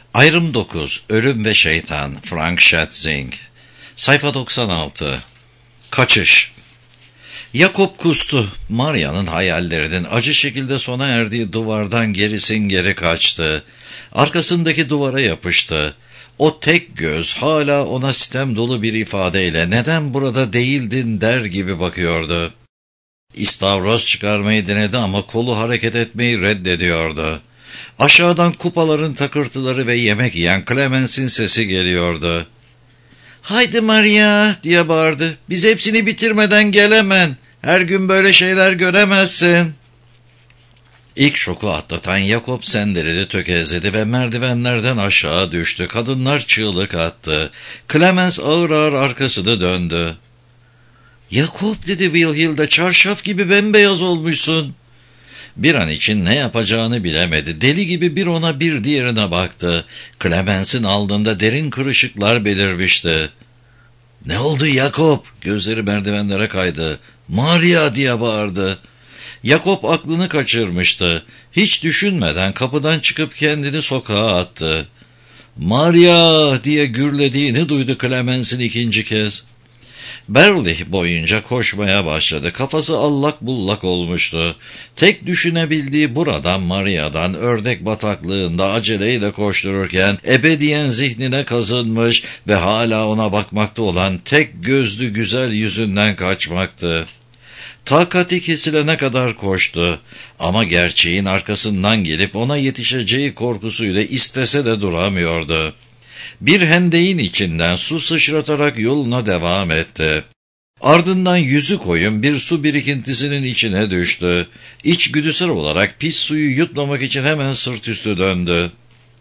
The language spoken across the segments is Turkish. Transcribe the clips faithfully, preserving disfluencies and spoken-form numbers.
Ayrım dokuz. Ölüm ve Şeytan. Frank Schätzing. Sayfa doksan altı. Kaçış. Jakob kustu. Maria'nın hayallerinin acı şekilde sona erdiği duvardan gerisin geri kaçtı. Arkasındaki duvara yapıştı. O tek göz hala ona sitem dolu bir ifadeyle "Neden burada değildin?" der gibi bakıyordu. İstavroz çıkarmayı denedi ama kolu hareket etmeyi reddediyordu. Aşağıdan kupaların takırtıları ve yemek yiyen Clemens'in sesi geliyordu. "Haydi Maria!" diye bağırdı. "Biz hepsini bitirmeden gel hemen. Her gün böyle şeyler göremezsin." İlk şoku atlatan Jakob sendeledi, tökezledi ve merdivenlerden aşağı düştü. Kadınlar çığlık attı. Clemens ağır ağır arkasını döndü. "Jakob," dedi Wilhilde, "çarşaf gibi bembeyaz olmuşsun." Bir an için ne yapacağını bilemedi. Deli gibi bir ona bir diğerine baktı. Clemens'in alnında derin kırışıklar belirmişti. "Ne oldu Jakob?" Gözleri merdivenlere kaydı. "Maria!" diye bağırdı. Jakob aklını kaçırmıştı. Hiç düşünmeden kapıdan çıkıp kendini sokağa attı. "Maria!" diye gürlediğini duydu Clemens'in ikinci kez. Berlih boyunca koşmaya başladı. Kafası allak bullak olmuştu. Tek düşünebildiği buradan Maria'dan ördek bataklığında aceleyle koştururken ebediyen zihnine kazınmış ve hala ona bakmakta olan tek gözlü güzel yüzünden kaçmaktı. Takati kesilene kadar koştu ama gerçeğin arkasından gelip ona yetişeceği korkusuyla istese de duramıyordu. Bir hendeğin içinden su sıçratarak yoluna devam etti. Ardından yüzü koyun bir su birikintisinin içine düştü. İçgüdüsel olarak pis suyu yutmamak için hemen sırt üstü döndü.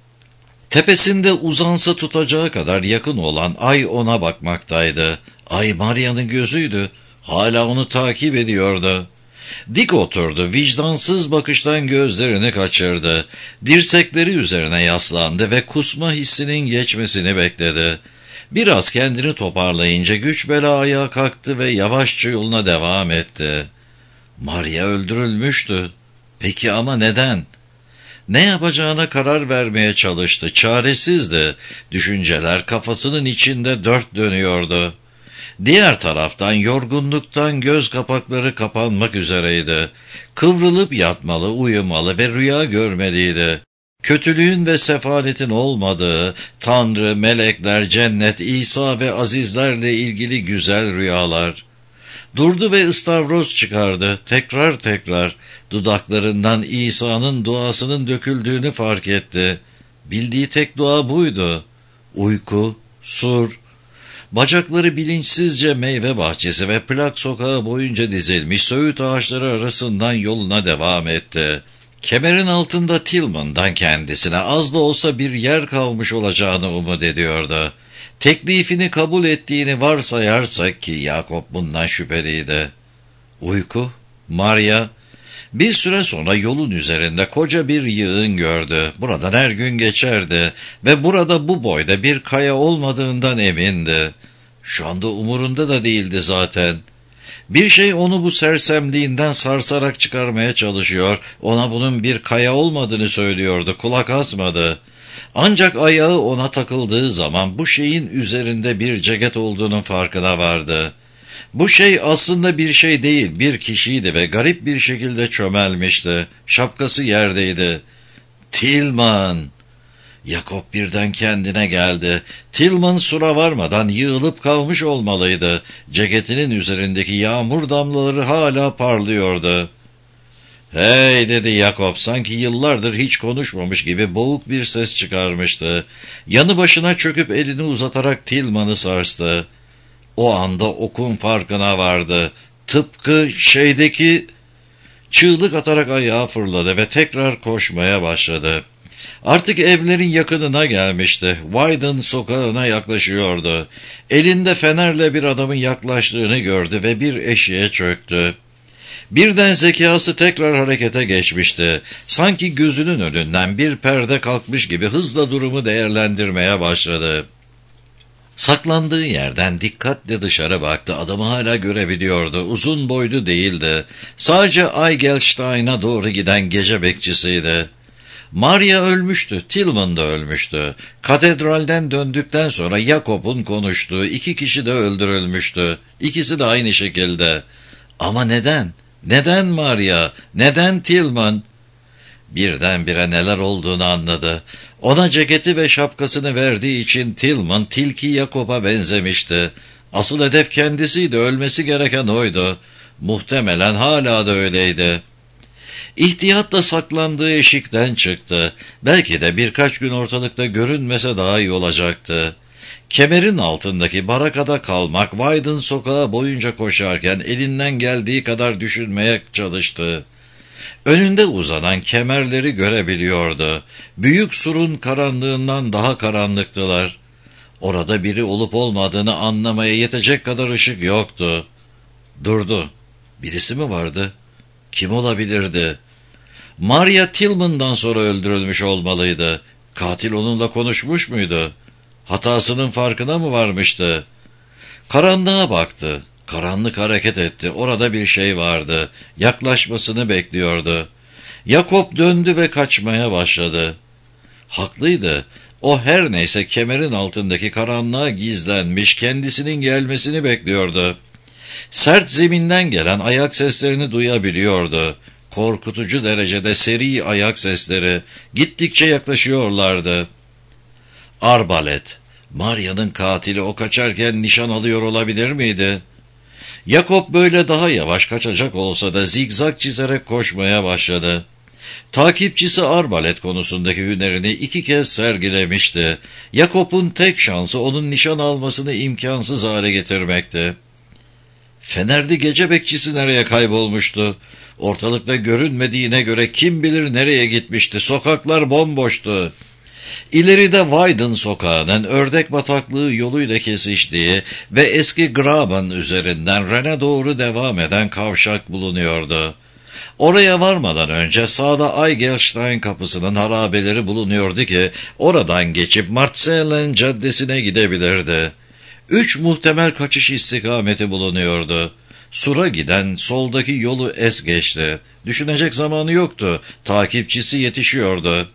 Tepesinde uzansa tutacağı kadar yakın olan ay ona bakmaktaydı. Ay Maria'nın gözüydü. Hala onu takip ediyordu. Dik oturdu, vicdansız bakıştan gözlerini kaçırdı. Dirsekleri üzerine yaslandı ve kusma hissinin geçmesini bekledi. Biraz kendini toparlayınca güç bela ayağa kalktı ve yavaşça yoluna devam etti. Maria öldürülmüştü. Peki ama neden? Ne yapacağına karar vermeye çalıştı, çaresizdi. Düşünceler kafasının içinde dört dönüyordu. Diğer taraftan yorgunluktan göz kapakları kapanmak üzereydi. Kıvrılıp yatmalı, uyumalı ve rüya görmeliydi. Kötülüğün ve sefaletin olmadığı, Tanrı, melekler, cennet, İsa ve azizlerle ilgili güzel rüyalar. Durdu ve istavroz çıkardı. Tekrar tekrar dudaklarından İsa'nın duasının döküldüğünü fark etti. Bildiği tek dua buydu. Uyku, sur. Bacakları bilinçsizce meyve bahçesi ve plak sokağı boyunca dizilmiş söğüt ağaçları arasından yoluna devam etti. Kemerin altında Tillman'dan kendisine az da olsa bir yer kalmış olacağını umut ediyordu. Teklifini kabul ettiğini varsayarsak ki Jakob bundan şüpheliydi. Uyku, Maria. Bir süre sonra yolun üzerinde koca bir yığın gördü. Buradan her gün geçerdi ve burada bu boyda bir kaya olmadığından emindi. Şu anda umurunda da değildi zaten. Bir şey onu bu sersemliğinden sarsarak çıkarmaya çalışıyor. Ona bunun bir kaya olmadığını söylüyordu. Kulak asmadı. Ancak ayağı ona takıldığı zaman bu şeyin üzerinde bir ceket olduğunun farkına vardı. Bu şey aslında bir şey değil, bir kişiydi ve garip bir şekilde çömelmişti. Şapkası yerdeydi. Tillman! Jakob birden kendine geldi. Tillman sura varmadan yığılıp kalmış olmalıydı. Ceketinin üzerindeki yağmur damlaları hala parlıyordu. "Hey!" dedi Jakob, sanki yıllardır hiç konuşmamış gibi boğuk bir ses çıkarmıştı. Yanı başına çöküp elini uzatarak Tillman'ı sarstı. O anda okun farkına vardı. Tıpkı şeydeki... Çığlık atarak ayağa fırladı ve tekrar koşmaya başladı. Artık evlerin yakınına gelmişti. Wyden sokağına yaklaşıyordu. Elinde fenerle bir adamın yaklaştığını gördü ve bir eşiğe çöktü. Birden zekası tekrar harekete geçmişti. Sanki gözünün önünden bir perde kalkmış gibi hızla durumu değerlendirmeye başladı. Saklandığı yerden dikkatle dışarı baktı. Adamı hala görebiliyordu. Uzun boylu değildi. Sadece Eigelstein'a doğru giden gece bekçisiydi. Maria ölmüştü, Tillman da ölmüştü. Katedralden döndükten sonra Jakob'un konuştuğu iki kişi de öldürülmüştü. İkisi de aynı şekilde. Ama neden? Neden Maria? Neden Tillman? Birdenbire neler olduğunu anladı. Ona ceketi ve şapkasını verdiği için Tillman, tilki Jakob'a benzemişti. Asıl hedef kendisiydi, ölmesi gereken oydu. Muhtemelen hala da öyleydi. İhtiyatla saklandığı eşikten çıktı. Belki de birkaç gün ortalıkta görünmese daha iyi olacaktı. Kemerin altındaki barakada kalmak, Wyden sokağı boyunca koşarken elinden geldiği kadar düşünmeye çalıştı. Önünde uzanan kemerleri görebiliyordu. Büyük surun karanlığından daha karanlıktılar. Orada biri olup olmadığını anlamaya yetecek kadar ışık yoktu. Durdu. Birisi mi vardı? Kim olabilirdi? Maria Tillman'dan sonra öldürülmüş olmalıydı. Katil onunla konuşmuş muydu? Hatasının farkına mı varmıştı? Karanlığa baktı. Karanlık hareket etti. Orada bir şey vardı. Yaklaşmasını bekliyordu. Jakob döndü ve kaçmaya başladı. Haklıydı. O her neyse kemerin altındaki karanlığa gizlenmiş, kendisinin gelmesini bekliyordu. Sert zeminden gelen ayak seslerini duyabiliyordu. Korkutucu derecede seri ayak sesleri gittikçe yaklaşıyorlardı. Arbalet. Maria'nın katili o kaçarken nişan alıyor olabilir miydi? Jakob böyle daha yavaş kaçacak olsa da zigzag çizerek koşmaya başladı. Takipçisi arbalet konusundaki hünerini iki kez sergilemişti. Jakob'un tek şansı onun nişan almasını imkansız hale getirmekti. Fenerli gece bekçisi nereye kaybolmuştu? Ortalıkta görünmediğine göre kim bilir nereye gitmişti? Sokaklar bomboştu. İleride Wyden sokağının ördek bataklığı yoluyla kesiştiği ve eski Graben üzerinden Ren'e doğru devam eden kavşak bulunuyordu. Oraya varmadan önce sağda Eigelstein kapısının harabeleri bulunuyordu ki oradan geçip Marcellen Caddesi'ne gidebilirdi. Üç muhtemel kaçış istikameti bulunuyordu. Sur'a giden soldaki yolu es geçti. Düşünecek zamanı yoktu. Takipçisi yetişiyordu.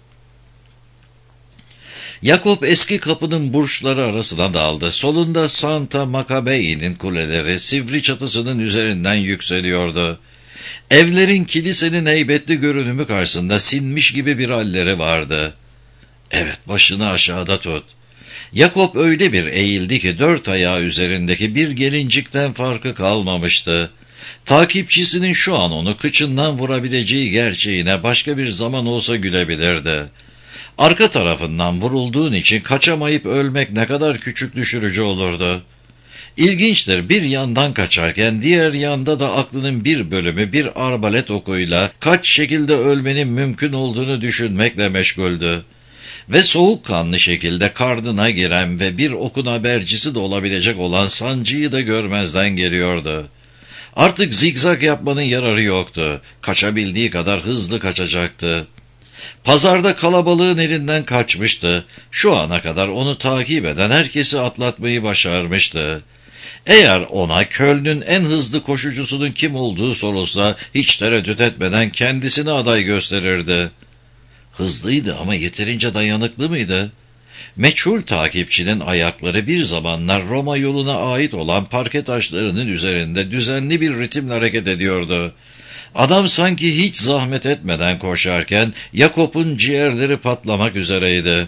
Jakob eski kapının burçları arasına daldı. Solunda Santa Macabei'nin kuleleri sivri çatısının üzerinden yükseliyordu. Evlerin kilisenin heybetli görünümü karşısında sinmiş gibi bir halleri vardı. Evet, başını aşağıda tut. Jakob öyle bir eğildi ki dört ayağı üzerindeki bir gelincikten farkı kalmamıştı. Takipçisinin şu an onu kıçından vurabileceği gerçeğine başka bir zaman olsa gülebilirdi. Arka tarafından vurulduğun için kaçamayıp ölmek ne kadar küçük düşürücü olurdu. İlginçtir, bir yandan kaçarken diğer yanda da aklının bir bölümü bir arbalet okuyla kaç şekilde ölmenin mümkün olduğunu düşünmekle meşguldü. Ve soğukkanlı şekilde karnına giren ve bir okun habercisi de olabilecek olan sancıyı da görmezden geliyordu. Artık zigzag yapmanın yararı yoktu. Kaçabildiği kadar hızlı kaçacaktı. Pazarda kalabalığın elinden kaçmıştı. Şu ana kadar onu takip eden herkesi atlatmayı başarmıştı. Eğer ona Köln'ün en hızlı koşucusunun kim olduğu sorulsa hiç tereddüt etmeden kendisini aday gösterirdi. Hızlıydı ama yeterince dayanıklı mıydı? Meçhul takipçinin ayakları bir zamanlar Roma yoluna ait olan parke taşlarının üzerinde düzenli bir ritimle hareket ediyordu. Adam sanki hiç zahmet etmeden koşarken Jakob'un ciğerleri patlamak üzereydi.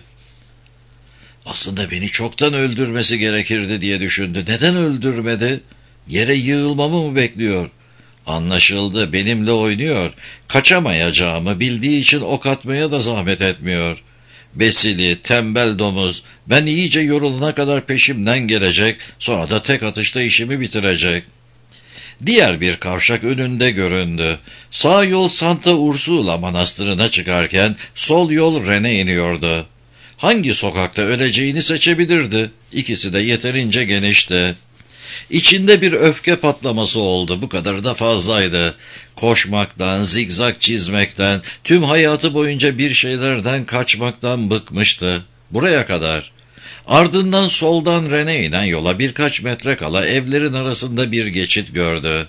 Aslında beni çoktan öldürmesi gerekirdi diye düşündü. Neden öldürmedi? Yere yığılmamı mı bekliyor? Anlaşıldı, benimle oynuyor. Kaçamayacağımı bildiği için ok atmaya da zahmet etmiyor. Besili, tembel domuz, ben iyice yorulana kadar peşimden gelecek, sonra da tek atışta işimi bitirecek. Diğer bir kavşak önünde göründü. Sağ yol Santa Ursula Manastırı'na çıkarken sol yol Ren'e iniyordu. Hangi sokakta öleceğini seçebilirdi. İkisi de yeterince genişti. İçinde bir öfke patlaması oldu. Bu kadar da fazlaydı. Koşmaktan, zigzag çizmekten, tüm hayatı boyunca bir şeylerden kaçmaktan bıkmıştı. Buraya kadar. Ardından soldan Ren'e inen yola birkaç metre kala evlerin arasında bir geçit gördü.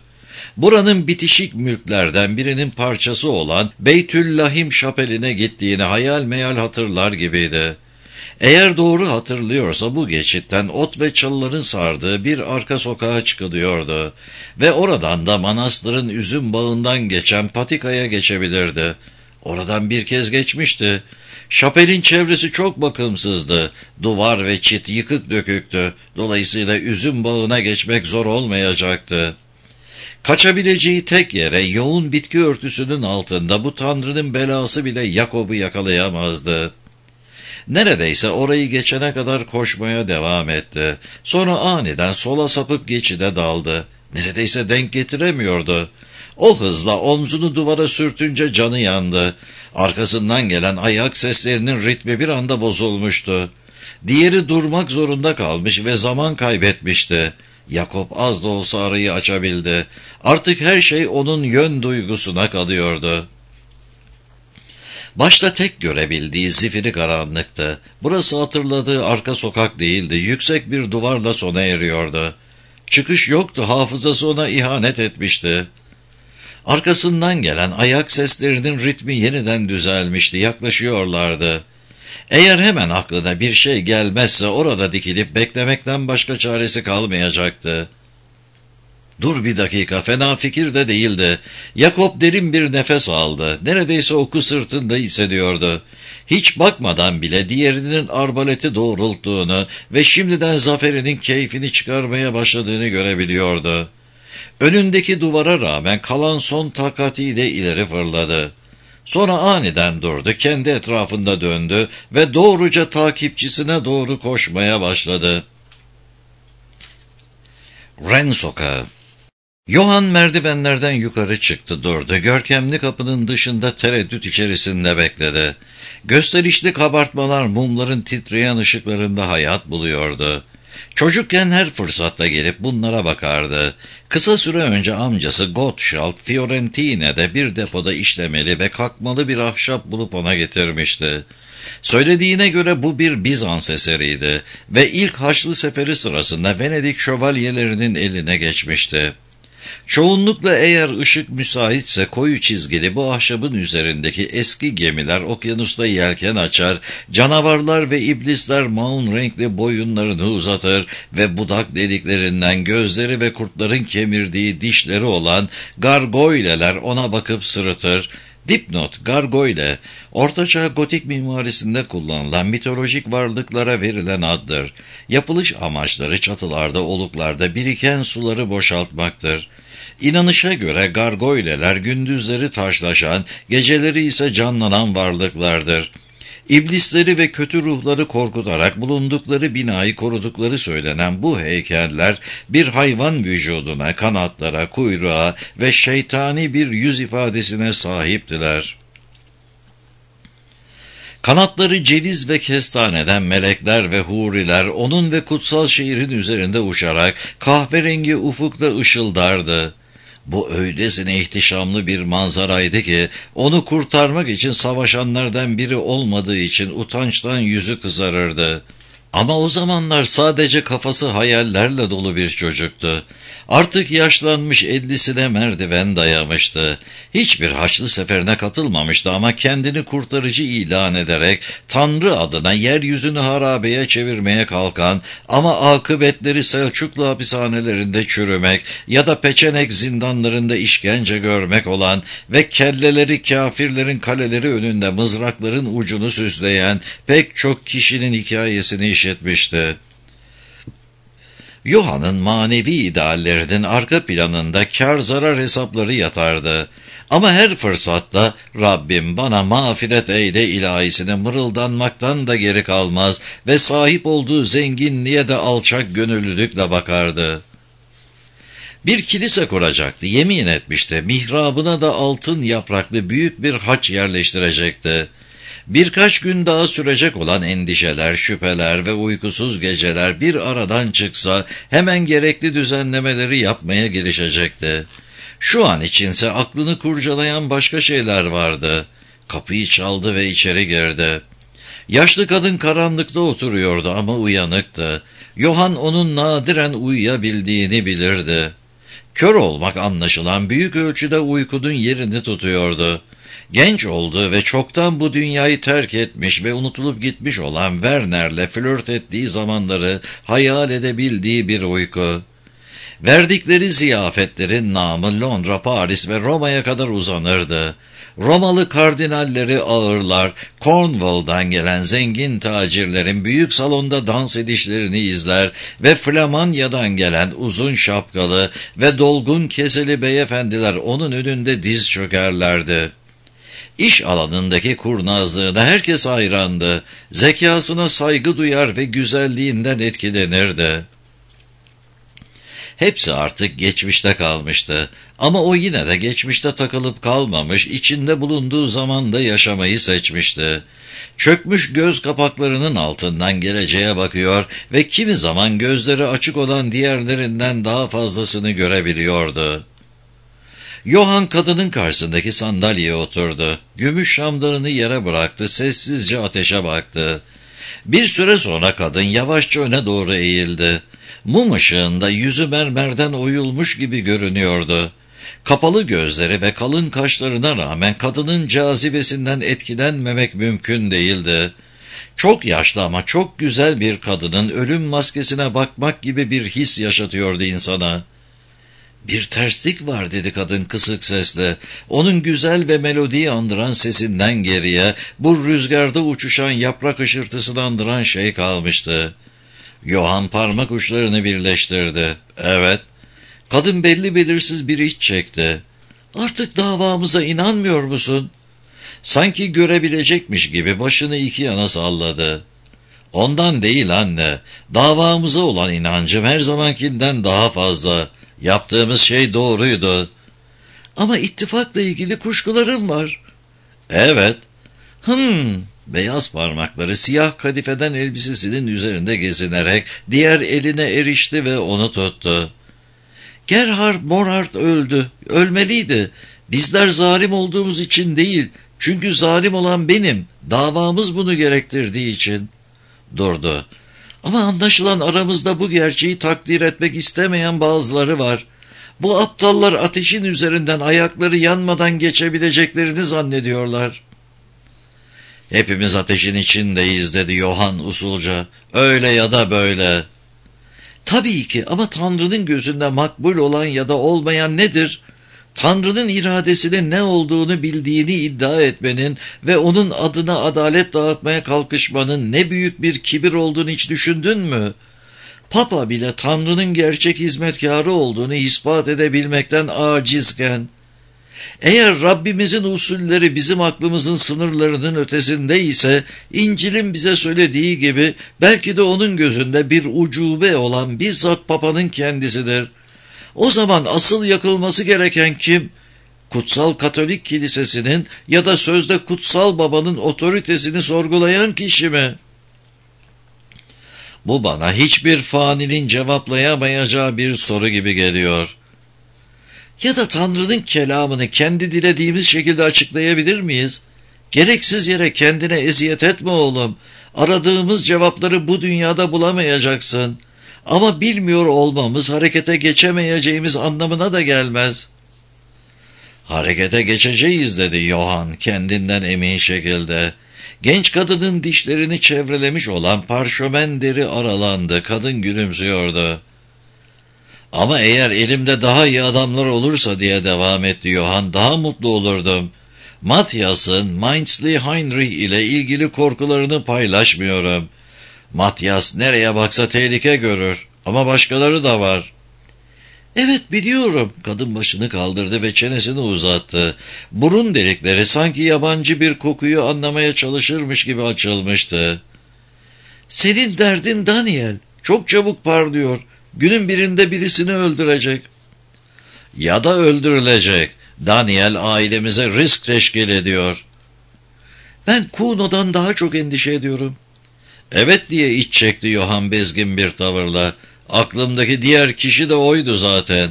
buranın bitişik mülklerden birinin parçası olan Beytüllahim şapeline gittiğini hayal meyal hatırlar gibiydi. Eğer doğru hatırlıyorsa bu geçitten ot ve çalıların sardığı bir arka sokağa çıkılıyordu ve oradan da manastırın üzüm bağından geçen patikaya geçebilirdi. Oradan bir kez geçmişti. Şapelin çevresi çok bakımsızdı. Duvar ve çit yıkık döküktü. Dolayısıyla üzüm bağına geçmek zor olmayacaktı. Kaçabileceği tek yere yoğun bitki örtüsünün altında bu tanrının belası bile Yakop'u yakalayamazdı. Neredeyse orayı geçene kadar koşmaya devam etti. Sonra aniden sola sapıp geçide daldı. Neredeyse denk getiremiyordu. O hızla omzunu duvara sürtünce canı yandı. Arkasından gelen ayak seslerinin ritmi bir anda bozulmuştu. Diğeri durmak zorunda kalmış ve zaman kaybetmişti. Yakop az da olsa arayı açabildi. Artık her şey onun yön duygusuna kalıyordu. Başta tek görebildiği zifiri karanlıktı. Burası hatırladığı arka sokak değildi. Yüksek bir duvarla sona eriyordu. Çıkış yoktu. Hafızası ona ihanet etmişti. Arkasından gelen ayak seslerinin ritmi yeniden düzelmişti. Yaklaşıyorlardı. Eğer hemen aklına bir şey gelmezse orada dikilip beklemekten başka çaresi kalmayacaktı. Dur bir dakika, fena fikir de değildi. Yakop derin bir nefes aldı. Neredeyse oku sırtında hissediyordu. Hiç bakmadan bile diğerinin arbaleti doğrulttuğunu ve şimdiden zaferinin keyfini çıkarmaya başladığını görebiliyordu. Önündeki duvara rağmen kalan son takatiyle ileri fırladı. Sonra aniden durdu, kendi etrafında döndü ve doğruca takipçisine doğru koşmaya başladı. Ren Sokağı. Johann merdivenlerden yukarı çıktı, durdu. Görkemli kapının dışında tereddüt içerisinde bekledi. Gösterişli kabartmalar mumların titreyen ışıklarında hayat buluyordu. Çocukken her fırsatta gelip bunlara bakardı. Kısa süre önce amcası Gottschalk Fiorentine'de bir depoda işlemeli ve kalkmalı bir ahşap bulup ona getirmişti. Söylediğine göre bu bir Bizans eseriydi ve ilk Haçlı Seferi sırasında Venedik şövalyelerinin eline geçmişti. Çoğunlukla eğer ışık müsaitse koyu çizgili bu ahşabın üzerindeki eski gemiler okyanusta yelken açar, canavarlar ve iblisler maun renkli boyunlarını uzatır ve budak deliklerinden gözleri ve kurtların kemirdiği dişleri olan gargoyleler ona bakıp sırıtır. Dipnot, gargoyle, Ortaçağ gotik mimarisinde kullanılan mitolojik varlıklara verilen addır. Yapılış amaçları çatılarda, oluklarda biriken suları boşaltmaktır. İnanışa göre gargoyleler gündüzleri taşlaşan, geceleri ise canlanan varlıklardır. İblisleri ve kötü ruhları korkutarak bulundukları binayı korudukları söylenen bu heykeller bir hayvan vücuduna, kanatlara, kuyruğa ve şeytani bir yüz ifadesine sahiptiler. Kanatları ceviz ve kestaneden melekler ve huriler onun ve kutsal şehrin üzerinde uçarak kahverengi ufukta ışıldardı. Bu öylesine ihtişamlı bir manzaraydı ki onu kurtarmak için savaşanlardan biri olmadığı için utançtan yüzü kızarırdı. Ama o zamanlar sadece kafası hayallerle dolu bir çocuktu. Artık yaşlanmış, ellisine merdiven dayamıştı. Hiçbir Haçlı seferine katılmamıştı ama kendini kurtarıcı ilan ederek Tanrı adına yeryüzünü harabeye çevirmeye kalkan ama akıbetleri Selçuklu hapishanelerinde çürümek ya da Peçenek zindanlarında işkence görmek olan ve kelleleri kâfirlerin kaleleri önünde mızrakların ucunu süsleyen pek çok kişinin hikayesini işitmişti. Johann'ın manevi ideallerinin arka planında kar zarar hesapları yatardı. Ama her fırsatta Rabbim bana mağfiret eyle ilahisine mırıldanmaktan da geri kalmaz ve sahip olduğu zenginliğe de alçak gönüllülükle bakardı. Bir kilise kuracaktı, yemin etmişti, mihrabına da altın yapraklı büyük bir haç yerleştirecekti. Birkaç gün daha sürecek olan endişeler, şüpheler ve uykusuz geceler bir aradan çıksa hemen gerekli düzenlemeleri yapmaya girişecekti. Şu an içinse aklını kurcalayan başka şeyler vardı. Kapıyı çaldı ve içeri girdi. Yaşlı kadın karanlıkta oturuyordu ama uyanıktı. Johann onun nadiren uyuyabildiğini bilirdi. Kör olmak anlaşılan büyük ölçüde uykunun yerini tutuyordu. Genç olduğu ve çoktan bu dünyayı terk etmiş ve unutulup gitmiş olan Werner'le flört ettiği zamanları hayal edebildiği bir uyku. Verdikleri ziyafetlerin namı Londra, Paris ve Roma'ya kadar uzanırdı. Romalı kardinalleri ağırlar, Cornwall'dan gelen zengin tacirlerin büyük salonda dans edişlerini izler ve Flamanya'dan gelen uzun şapkalı ve dolgun keseli beyefendiler onun önünde diz çökerlerdi. İş alanındaki kurnazlığına herkes hayrandı, zekasına saygı duyar ve güzelliğinden etkilenirdi. Hepsi artık geçmişte kalmıştı ama o yine de geçmişte takılıp kalmamış, içinde bulunduğu zamanda yaşamayı seçmişti. Çökmüş göz kapaklarının altından geleceğe bakıyor ve kimi zaman gözleri açık olan diğerlerinden daha fazlasını görebiliyordu. Johann kadının karşısındaki sandalyeye oturdu. Gümüş şamdanını yere bıraktı, sessizce ateşe baktı. Bir süre sonra kadın yavaşça öne doğru eğildi. Mum ışığında yüzü mermerden oyulmuş gibi görünüyordu. Kapalı gözleri ve kalın kaşlarına rağmen kadının cazibesinden etkilenmemek mümkün değildi. Çok yaşlı ama çok güzel bir kadının ölüm maskesine bakmak gibi bir his yaşatıyordu insana. "Bir terslik var," dedi kadın kısık sesle. Onun güzel ve melodiyi andıran sesinden geriye bu rüzgarda uçuşan yaprak ışırtısını andıran şey kalmıştı. Johann parmak uçlarını birleştirdi. "Evet." Kadın belli belirsiz bir iç çekti. "Artık davamıza inanmıyor musun?" Sanki görebilecekmiş gibi başını iki yana salladı. "Ondan değil anne. Davamıza olan inancım her zamankinden daha fazla. Yaptığımız şey doğruydu." "Ama ittifakla ilgili kuşkularım var." "Evet." "Hımm." Beyaz parmakları siyah kadifeden elbisesinin üzerinde gezinerek diğer eline erişti ve onu tuttu. "Gerhard Morhart öldü. Ölmeliydi. Bizler zalim olduğumuz için değil, çünkü zalim olan benim. Davamız bunu gerektirdiği için." Durdu. "Ama anlaşılan aramızda bu gerçeği takdir etmek istemeyen bazıları var. Bu aptallar ateşin üzerinden ayakları yanmadan geçebileceklerini zannediyorlar." "Hepimiz ateşin içindeyiz," dedi Johann usulca. "Öyle ya da böyle." "Tabii ki, ama Tanrı'nın gözünde makbul olan ya da olmayan nedir? Tanrı'nın iradesinin ne olduğunu bildiğini iddia etmenin ve onun adına adalet dağıtmaya kalkışmanın ne büyük bir kibir olduğunu hiç düşündün mü? Papa bile Tanrı'nın gerçek hizmetkarı olduğunu ispat edebilmekten acizken, eğer Rabbimizin usulleri bizim aklımızın sınırlarının ötesinde ise, İncil'in bize söylediği gibi belki de onun gözünde bir ucube olan bizzat Papa'nın kendisidir. O zaman asıl yakılması gereken kim? Kutsal Katolik Kilisesi'nin ya da sözde Kutsal Baba'nın otoritesini sorgulayan kişi mi? Bu bana hiçbir faninin cevaplayamayacağı bir soru gibi geliyor. Ya da Tanrı'nın kelamını kendi dilediğimiz şekilde açıklayabilir miyiz? Gereksiz yere kendine eziyet etme oğlum. Aradığımız cevapları bu dünyada bulamayacaksın. Ama bilmiyor olmamız harekete geçemeyeceğimiz anlamına da gelmez. "Harekete geçeceğiz," dedi Johann kendinden emin şekilde. Genç kadının dişlerini çevrelemiş olan parşömen deri aralandı. Kadın gülümsüyordu. "Ama eğer elimde daha iyi adamlar olursa," diye devam etti Johann, "daha mutlu olurdum. Matthias'ın Mainzli Heinrich ile ilgili korkularını paylaşmıyorum. Matthias nereye baksa tehlike görür ama başkaları da var." "Evet, biliyorum." Kadın başını kaldırdı ve çenesini uzattı. Burun delikleri sanki yabancı bir kokuyu anlamaya çalışırmış gibi açılmıştı. "Senin derdin Daniel. Çok çabuk parlıyor. Günün birinde birisini öldürecek." "Ya da öldürülecek. Daniel ailemize risk teşkil ediyor." "Ben Kuno'dan daha çok endişe ediyorum." "Evet," diye iç çekti Johann bezgin bir tavırla. "Aklımdaki diğer kişi de oydu zaten."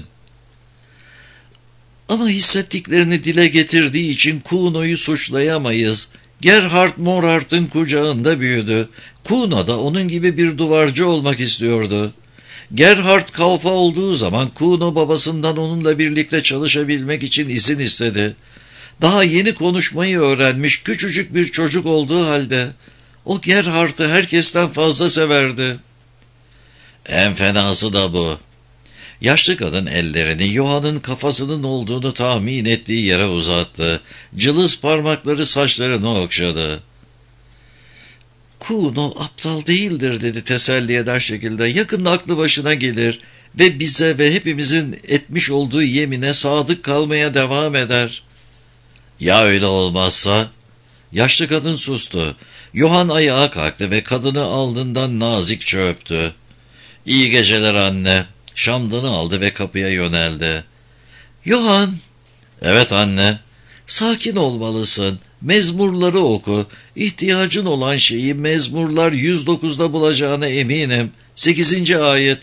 "Ama hissettiklerini dile getirdiği için Kuno'yu suçlayamayız. Gerhard Morhart'ın kucağında büyüdü. Kuno da onun gibi bir duvarcı olmak istiyordu. Gerhard kalfa olduğu zaman Kuno babasından onunla birlikte çalışabilmek için izin istedi. Daha yeni konuşmayı öğrenmiş küçücük bir çocuk olduğu halde o Gerhard'ı herkesten fazla severdi. En fenası da bu. Yaşlı kadın ellerini Johann'ın kafasının olduğunu tahmin ettiği yere uzattı. Cılız parmakları saçlarını okşadı. Kuno aptal değildir dedi teselli eder şekilde. Yakında aklı başına gelir ve bize ve hepimizin etmiş olduğu yemine sadık kalmaya devam eder. Ya öyle olmazsa? Yaşlı kadın sustu. Johann ayağa kalktı ve kadını alnından nazikçe öptü. İyi geceler anne. Şamdanı aldı ve kapıya yöneldi. Johann. Evet anne. Sakin olmalısın. Mezmurları oku. İhtiyacın olan şeyi Mezmurlar yüz dokuzda bulacağına eminim. sekizinci ayet.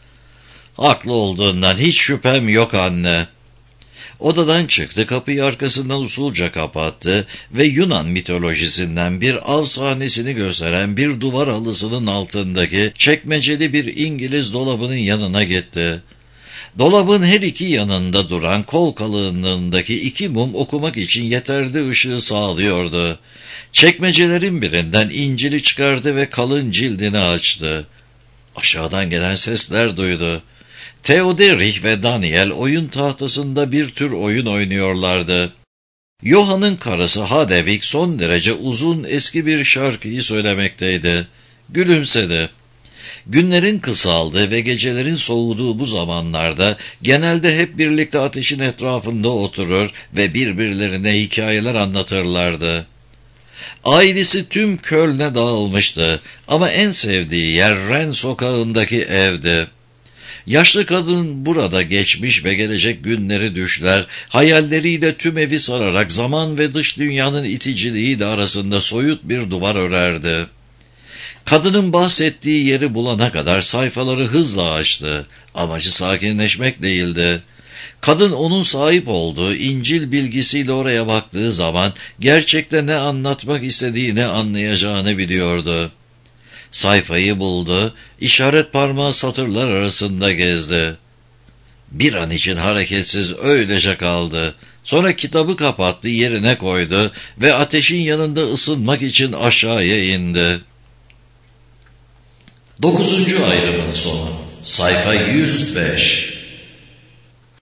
Haklı olduğundan hiç şüphem yok anne. Odadan çıktı, kapıyı arkasından usulca kapattı ve Yunan mitolojisinden bir av sahnesini gösteren bir duvar halısının altındaki çekmeceli bir İngiliz dolabının yanına gitti. Dolabın her iki yanında duran kol kalınlığındaki iki mum okumak için yeterli ışığı sağlıyordu. Çekmecelerin birinden İncil'i çıkardı ve kalın cildini açtı. Aşağıdan gelen sesler duydu. Theoderich ve Daniel oyun tahtasında bir tür oyun oynuyorlardı. Johann'ın karısı Hadevig son derece uzun eski bir şarkıyı söylemekteydi. Gülümsedi. Günlerin kısaldığı ve gecelerin soğuduğu bu zamanlarda genelde hep birlikte ateşin etrafında oturur ve birbirlerine hikayeler anlatırlardı. Ailesi tüm Köln'e dağılmıştı ama en sevdiği yer Ren sokağındaki evdi. Yaşlı kadın burada geçmiş ve gelecek günleri düşler, hayalleriyle tüm evi sararak zaman ve dış dünyanın iticiliğiyle arasında soyut bir duvar örerdi. Kadının bahsettiği yeri bulana kadar sayfaları hızla açtı. Amacı sakinleşmek değildi. Kadın onun sahip olduğu İncil bilgisiyle oraya baktığı zaman gerçekte ne anlatmak istediğini anlayacağını biliyordu. Sayfayı buldu, işaret parmağı satırlar arasında gezdi. Bir an için hareketsiz öylece kaldı. Sonra kitabı kapattı, yerine koydu ve ateşin yanında ısınmak için aşağıya indi. Dokuzuncu ayrımın sonu. Sayfa yüz beş.